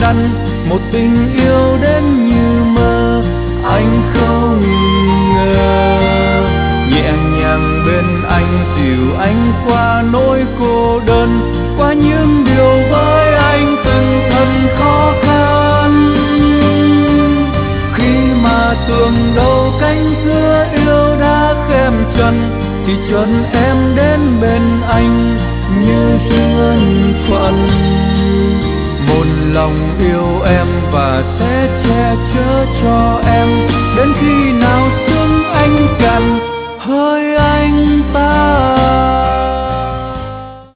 khăn, một tình yêu đến như mơ anh không ngờ. Nhẹ nhàng bên anh dìu anh qua nỗi cô đơn, qua những điều với anh từng thân khó khăn. Khi mà tưởng đâu cánh cửa yêu đã khép chân, thì chân em đến bên anh như duyên phận. Một lòng yêu em và sẽ che chở cho em, đến khi nào sương anh cạn hơi anh ta.